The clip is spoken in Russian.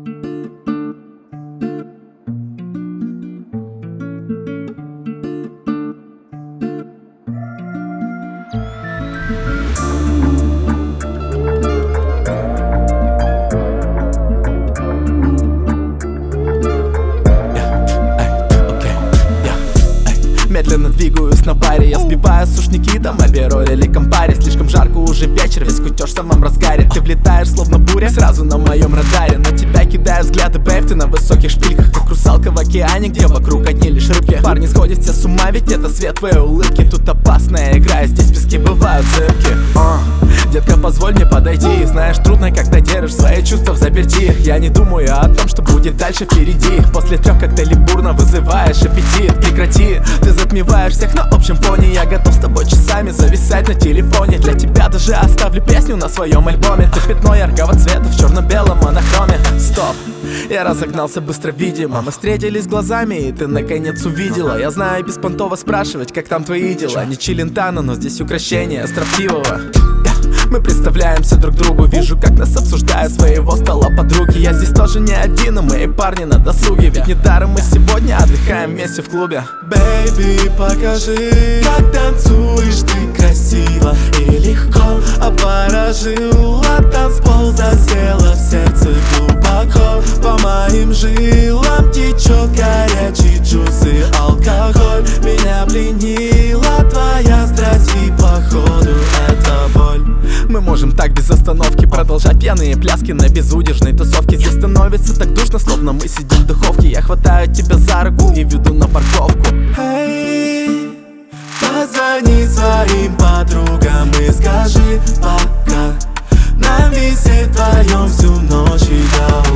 Медленно двигаюсь на баре, я сбиваю сушники, там Абероль или Кампари. Слишком жарко, уже вечер, весь кутеж в самом разгаре. Ты влетаешь словно буря, сразу на моем радаре. На тебя кидаю взгляды, бэйб, ты на высоких шпильках, как русалка в океане, где вокруг одни лишь рыбки. Парни сходят все с ума, ведь это свет твоей улыбки. Тут опасная игра, и здесь пески бывают зыбки. Детка, позволь мне подойти. Знаешь, трудно, когда держишь свои чувства в заперти. Я не думаю о том, что будет дальше впереди. После 3 коктейлей бурно вызываешь аппетит. Прекрати, ты затмеваешь всех на общем фоне. Я готов с тобой часами зависать на телефоне. Для тебя даже оставлю песню на своем альбоме. Ты пятно яркого цвета в черно-белом монохроме. Стоп, я разогнался быстро, видимо. Мы встретились глазами, и ты наконец увидела. Я знаю, беспонтово спрашивать, как там твои дела. Не Челентано, но здесь украшение строптивого. Мы представляемся друг другу, вижу, как нас обсуждают своего стола подруги. Я здесь тоже не один, и мои парни на досуге. Ведь недаром мы сегодня отдыхаем вместе в клубе. Бэйби, покажи, как танцуешь ты красиво и легко. Обворожила, танцпол засела в сердце глубоко. По моим жилам течет горячий джус и алкоголь. Меня пленила твоя страсть, и походу это боль. Мы можем так без остановки продолжать пьяные пляски на безудержной тусовке. Здесь становится так душно, словно мы сидим в духовке. Я хватаю тебя за руку и веду на парковку. Эй, позвони своим подругам и скажи пока. Нам висеть вдвоем всю ночь и до